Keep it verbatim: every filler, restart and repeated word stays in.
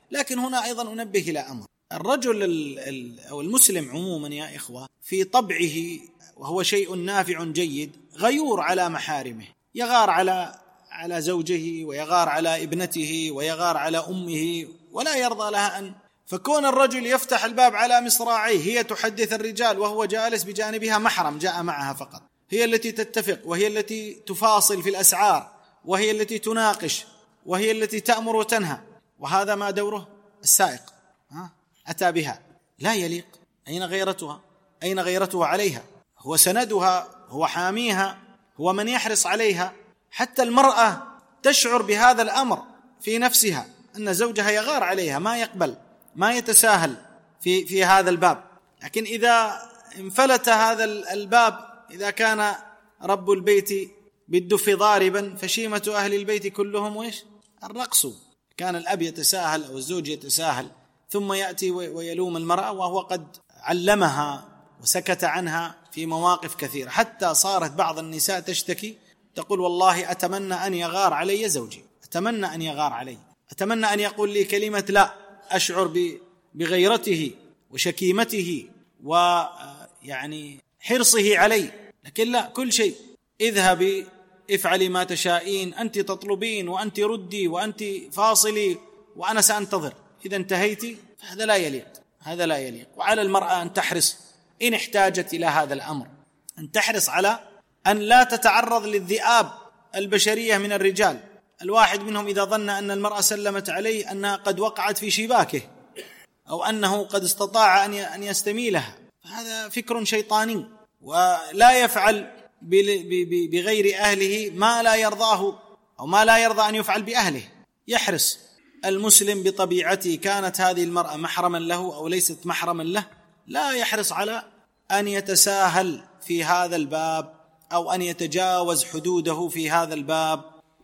لكن هنا أيضا أنبه إلى أمر: الرجل أو المسلم عموما يا إخوة في طبعه، وهو شيء نافع جيد، غيور على محارمه، يغار على على زوجه، ويغار على ابنته، ويغار على أمه، ولا يرضى لها أن فكون الرجل يفتح الباب على مصراعيه، هي تحدث الرجال وهو جالس بجانبها محرم جاء معها فقط، هي التي تتفق، وهي التي تفاصل في الأسعار، وهي التي تناقش، وهي التي تأمر وتنهى، وهذا ما دوره السائق. ها؟ أتى بها، لا يليق. أين غيرتها؟ أين غيرتها عليها؟ هو سندها، هو حاميها، هو من يحرص عليها. حتى المرأة تشعر بهذا الأمر في نفسها، أن زوجها يغار عليها، ما يقبل، ما يتساهل في في هذا الباب. لكن إذا انفلت هذا الباب، إذا كان رب البيت بالدف ضاربا فشيمة أهل البيت كلهم وإيش؟ الرقص. كان الأب يتساهل أو الزوج يتساهل، ثم يأتي ويلوم المرأة وهو قد علمها وسكت عنها في مواقف كثيرة، حتى صارت بعض النساء تشتكي تقول: والله أتمنى أن يغار علي زوجي، أتمنى أن يغار علي، أتمنى أن يقول لي كلمة لا، أشعر بغيرته وشكيمته ويعني حرصه علي. لكن لا، كل شيء اذهبي افعلي ما تشائين، أنت تطلبين وأنت ردي وأنت فاصلي وأنا سأنتظر. إذا انتهيتي هذا لا يليق، هذا لا يليق. وعلى المرأة أن تحرص إن احتاجت إلى هذا الأمر، أن تحرص على أن لا تتعرض للذئاب البشرية من الرجال. الواحد منهم إذا ظن أن المرأة سلمت عليه أنها قد وقعت في شباكه، أو أنه قد استطاع أن يستميلها، هذا فكر شيطاني، ولا يفعل بغير أهله ما لا يرضاه أو ما لا يرضى أن يفعل بأهله. يحرص المسلم بطبيعته، كانت هذه المرأة محرما له أو ليست محرما له، لا يحرص على أن يتساهل في هذا الباب أو أن يتجاوز حدوده في هذا الباب،